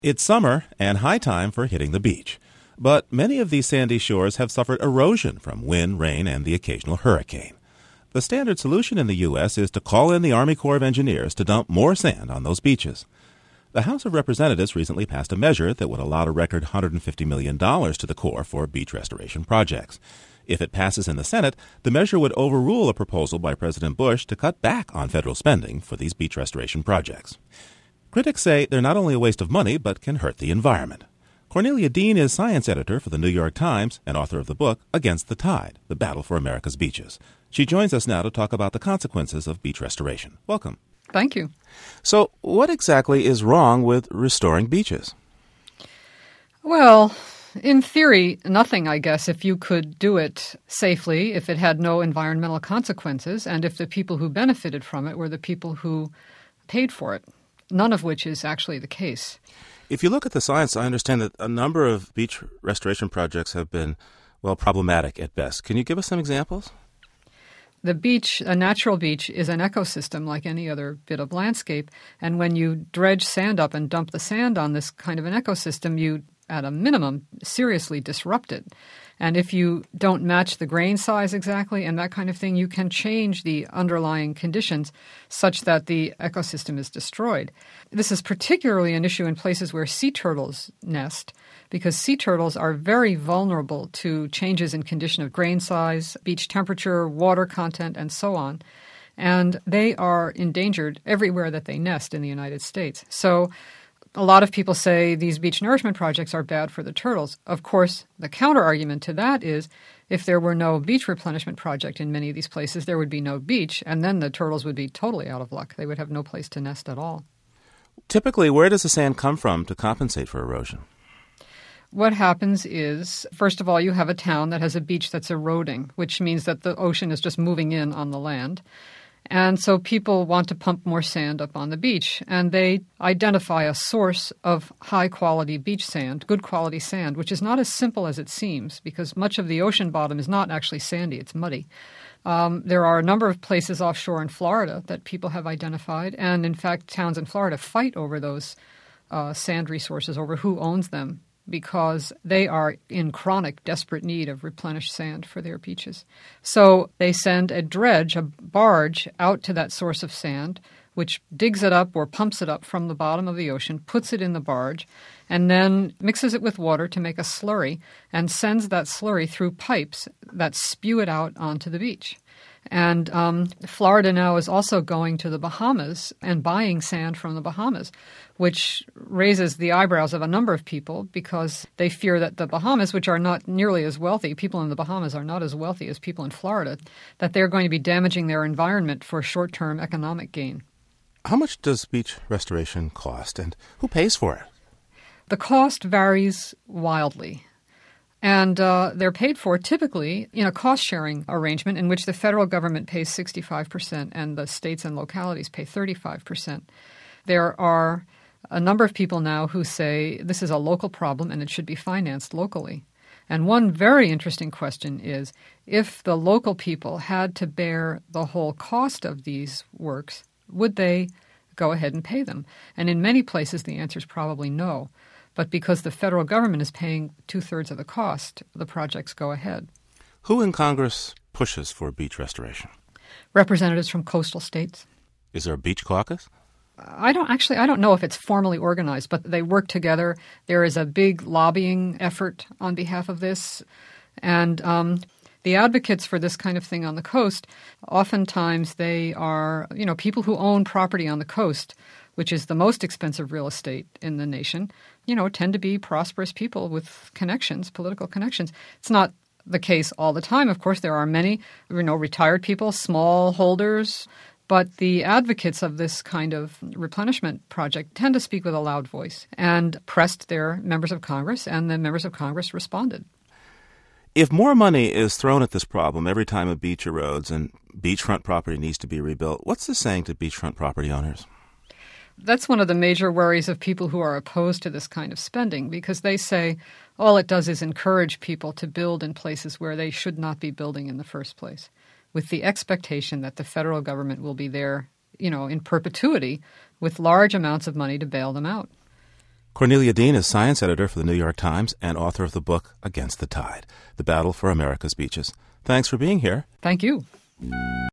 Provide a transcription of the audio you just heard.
It's summer and high time for hitting the beach. But many of these sandy shores have suffered erosion from wind, rain, and the occasional hurricane. The standard solution in the U.S. is to call in the Army Corps of Engineers to dump more sand on those beaches. The House of Representatives recently passed a measure that would allot a record $150 million to the Corps for beach restoration projects. If it passes in the Senate, the measure would overrule a proposal by President Bush to cut back on federal spending for these beach restoration projects. Critics say they're not only a waste of money, but can hurt the environment. Cornelia Dean is science editor for the New York Times and author of the book Against the Tide, The Battle for America's Beaches. She joins us now to talk about the consequences of beach restoration. Welcome. Thank you. So, what exactly is wrong with restoring beaches? Well, in theory, nothing, I guess, if you could do it safely, if it had no environmental consequences, and if the people who benefited from it were the people who paid for it, none of which is actually the case. If you look at the science, I understand that a number of beach restoration projects have been, problematic at best. Can you give us some examples? The beach, a natural beach, is an ecosystem like any other bit of landscape. And when you dredge sand up and dump the sand on this kind of an ecosystem, you, at a minimum, seriously disrupt it. And if you don't match the grain size exactly and that kind of thing, you can change the underlying conditions such that the ecosystem is destroyed. This is particularly an issue in places where sea turtles nest, because sea turtles are very vulnerable to changes in condition of grain size, beach temperature, water content, and so on. And they are endangered everywhere that they nest in the United States. So a lot of people say these beach nourishment projects are bad for the turtles. Of course, the counter-argument to that is if there were no beach replenishment project in many of these places, there would be no beach, and then the turtles would be totally out of luck. They would have no place to nest at all. Typically, where does the sand come from to compensate for erosion? What happens is, first of all, you have a town that has a beach that's eroding, which means that the ocean is just moving in on the land. And so people want to pump more sand up on the beach, and they identify a source of high-quality beach sand, good-quality sand, which is not as simple as it seems because much of the ocean bottom is not actually sandy, it's muddy. There are a number of places offshore in Florida that people have identified, and in fact, towns in Florida fight over those sand resources, over who owns them, because they are in chronic, desperate need of replenished sand for their beaches. So they send a dredge, a barge, out to that source of sand, which digs it up or pumps it up from the bottom of the ocean, puts it in the barge, and then mixes it with water to make a slurry, and sends that slurry through pipes that spew it out onto the beach. And Florida now is also going to the Bahamas and buying sand from the Bahamas, which raises the eyebrows of a number of people because they fear that the Bahamas, which are not nearly as wealthy, people in the Bahamas are not as wealthy as people in Florida, that they're going to be damaging their environment for short-term economic gain. How much does beach restoration cost, and who pays for it? The cost varies wildly. And they're paid for typically in a cost-sharing arrangement in which the federal government pays 65% and the states and localities pay 35%. There are a number of people now who say this is a local problem and it should be financed locally. And one very interesting question is, if the local people had to bear the whole cost of these works, would they go ahead and pay them? And in many places, the answer is probably no. But because the federal government is paying 2/3 of the cost, the projects go ahead. Who in Congress pushes for beach restoration? Representatives from coastal states. Is there a beach caucus? I don't know if it's formally organized, but they work together. There is a big lobbying effort on behalf of this. And the advocates for this kind of thing on the coast, oftentimes they are, people who own property on the coast, which is the most expensive real estate in the nation, tend to be prosperous people with connections, political connections. It's not the case all the time. Of course, there are many, retired people, small holders, but the advocates of this kind of replenishment project tend to speak with a loud voice and pressed their members of Congress, and the members of Congress responded. If more money is thrown at this problem every time a beach erodes and beachfront property needs to be rebuilt, what's this saying to beachfront property owners? That's one of the major worries of people who are opposed to this kind of spending, because they say all it does is encourage people to build in places where they should not be building in the first place, with the expectation that the federal government will be there, in perpetuity with large amounts of money to bail them out. Cornelia Dean is science editor for the New York Times and author of the book Against the Tide, The Battle for America's Beaches. Thanks for being here. Thank you.